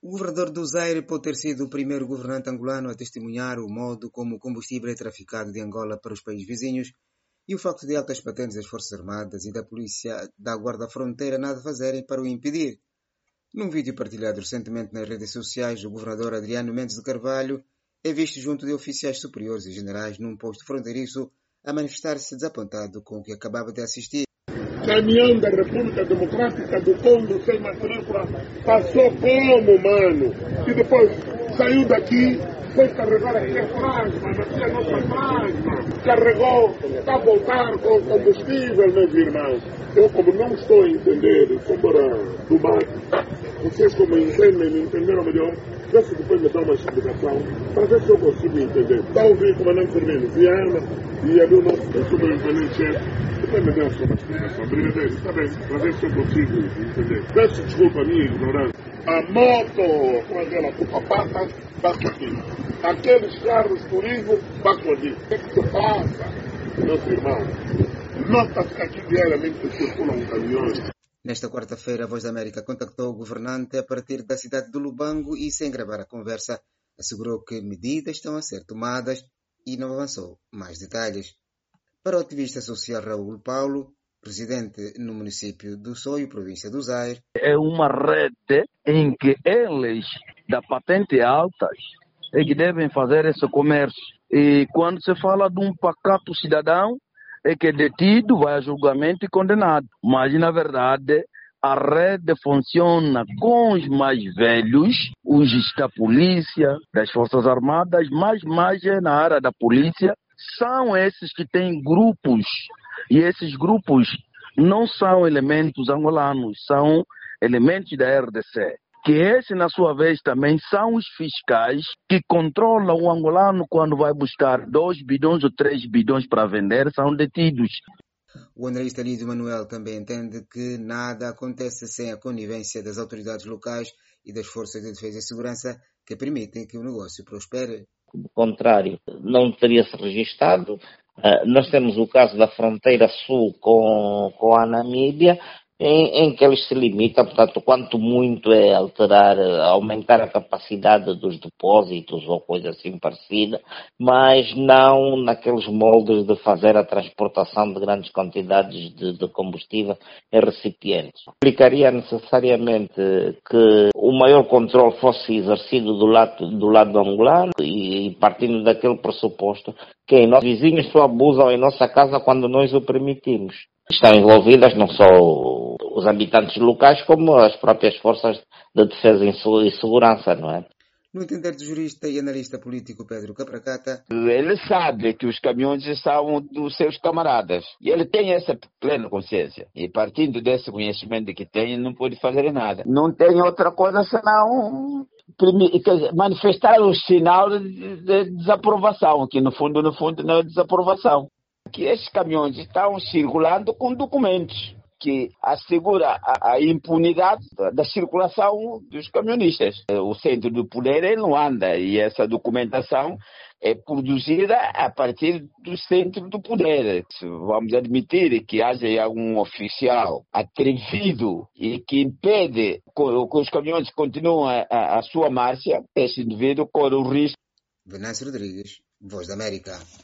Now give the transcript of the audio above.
O governador do Zaire pode ter sido o primeiro governante angolano a testemunhar o modo como o combustível é traficado de Angola para os países vizinhos e o facto de altas patentes das Forças Armadas e da Polícia da Guarda Fronteira nada fazerem para o impedir. Num vídeo partilhado recentemente nas redes sociais, o governador Adriano Mendes de Carvalho é visto junto de oficiais superiores e generais num posto fronteiriço a manifestar-se desapontado com o que acabava de assistir. Caminhão da República Democrática do Congo sem matrícula passou como, mano? E depois saiu daqui, foi carregar aqui a plasma, aqui a nossa plasma. Carregou, está a voltar com combustível, meus irmãos. Eu, como não estou a entender como era do mar, vocês como entendem, me entenderam melhor, vê se depois me dá uma explicação, para ver se eu consigo entender. Está a ouvir o comandante Firmino Viana e ali o nosso superintendente-chefe. Depois me dá só uma explicação. Brigadeiro, está bem, para ver se eu consigo entender. Peço desculpa a minha ignorância. A moto, com aquela culpa-pata, passa aqui. Aqueles carros turismo, passam ali. O que se passa, meus irmãos? Nota-se que aqui diariamente circulam caminhões. Nesta quarta-feira, a Voz da América contactou o governante a partir da cidade de Lubango e, sem gravar a conversa, assegurou que medidas estão a ser tomadas e não avançou mais detalhes. Para o ativista social Raul Paulo, residente no município do Soio, província do Zaire, é uma rede em que eles, da patente altas, é que devem fazer esse comércio. E quando se fala de um pacato cidadão, é que é detido, vai a julgamento e condenado. Mas, na verdade, a rede funciona com os mais velhos, os da polícia, das Forças Armadas, mas mais é na área da polícia. São esses que têm grupos, e esses grupos não são elementos angolanos, são elementos da RDC. Que esses, na sua vez, também são os fiscais que controlam o angolano quando vai buscar 2 bidões ou 3 bidões para vender, são detidos. O analista Lídio Manuel também entende que nada acontece sem a conivência das autoridades locais e das forças de defesa e segurança que permitem que o negócio prospere. Do contrário, não teria-se registado. Nós temos o caso da fronteira sul com a Namíbia, em que eles se limitam, portanto, quanto muito é alterar, aumentar a capacidade dos depósitos ou coisa assim parecida, mas não naqueles moldes de fazer a transportação de grandes quantidades de combustível em recipientes. Implicaria necessariamente que o maior controle fosse exercido do lado angolano e partindo daquele pressuposto que nossos vizinhos só abusam em nossa casa quando nós o permitimos. Estão envolvidas não só os habitantes locais, como as próprias forças de defesa e segurança, não é? No entender do jurista e analista político Pedro Capracata, ele sabe que os caminhões são dos seus camaradas e ele tem essa plena consciência. E partindo desse conhecimento que tem, não pode fazer nada. Não tem outra coisa senão manifestar o sinal de desaprovação, que no fundo não é desaprovação. Que esses caminhões estão circulando com documentos que assegura a impunidade da circulação dos caminhonistas. O centro do poder em Luanda e essa documentação é produzida a partir do centro do poder. Vamos admitir que haja algum oficial atrevido e que impede que os caminhões continuem a sua marcha, esse indivíduo corre o risco. Venâncio Rodrigues, Voz da América.